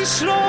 پیش رو.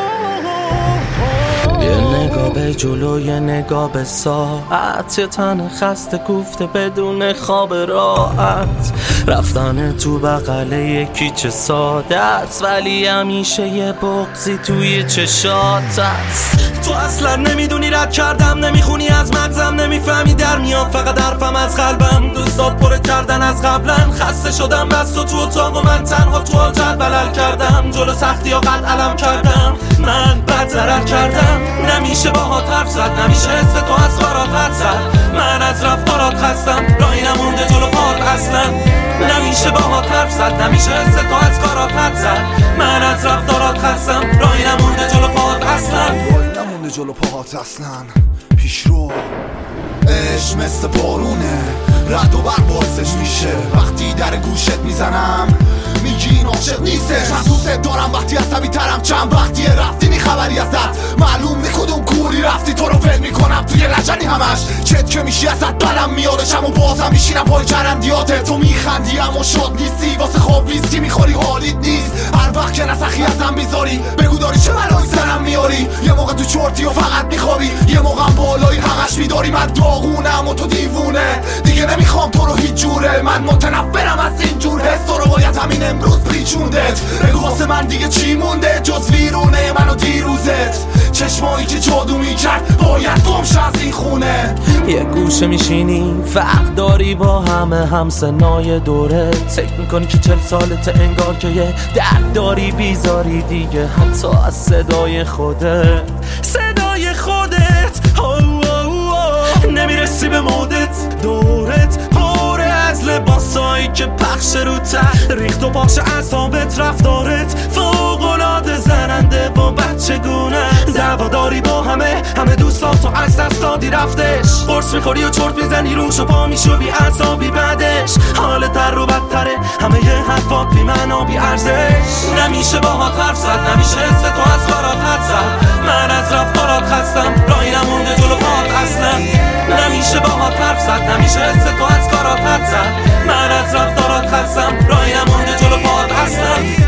یه نگاه به جلو یه نگاه به ساعت، یه تن خسته کوفته بدون خواب راحت، رفتن تو بغل یکی چه ساده است، ولی همیشه یه بغضی توی چشات است. تو اصلا نمیدونی رد کردم، نمیخونی از مغزم، نمیفهمی در میاد فقط حرفم از قلبم. دوستات پر کردن از قبلا، خسته شدم بس تو اتاق و من تنها تو حاجت بلل کردم. جلو سختی ها قد علم کردم، من بد ضرر کردم. نمیشه باهات حرف زد، نمیشه حس تو از کارات رد زد. من از رفتارات خستم، راهی نمونده جلو پات اصلا. نمیشه باهات حرف زد، نمیشه حس تو از کارات رد زد. من از رفتارات خستم، راهی نمونده جلو پات اصلا. راهی نمونده جلو پات اصلا. پیش رو عشق مثل بارونه، رد و برق باعثش میشه. وقتی در گوشت میزنم میگی این عاشق نیستش. من دوست دارم وقتی عصبی ترم، چند وقتیه رفتی نی خبری ازت. معلوم نی کدوم کوری رفتی، تو رو ول میکنم توی لجنی همش. چت که میشی ازت بلم میادشم و بازم میشینم پای چرندیاته. تو میخندی اما شاد نیستی، واسه خواب ویسکی میخوری حالیت نیست. هر وقت که نسخی ازم میذاری بگو داری چه بلایی سرم میاری. یه موقع تو چرتی و فقط میخوابی، یه موقع بالایی همش میداری. من داغونم و تو دیوونه، دیگه نمیخوام تو رو هیچ جوره. من متنفرم از این جور حس، تو رو باید همین امروز پیچوندت. بگو واسه من دیگه چی مونده جز ویرونه من و دیروزت. چشمایی که جادو میکرد باید گمش از این خونه. یه گوشه میشینی فرق داری با همه همسنای دورت. فکر میکنی که 40 سالته، انگار که یه درد داری بیزاری دیگه حتی از صدای خودت. صدای خودت نمیرسی به مودت. دورت پاره از لباسایی که پخش رو ته، ریخت و پاش اعصابت. رفتارت فوق‌العاده زننده و بچگونه. دعواداری با همه دوستات تو از دست دادی رفتش. قرص میخوری و چرت میزنی روش و پا میشو بی اعصابی بعدش. حالت در رو بدتره، همه یه حرفات بی معنا بی ارزش. نمیشه باهات حرف زد، نمیشه حس تو از کارات رد زد. من از رفتارات خستم، راهی نمونده جلو پات اصلا. نمیشه باهات حرف زد، نمیشه حس تو از کارات رد زد. من از رفتارات خستم، راهی نمونده جلو پات اصلا.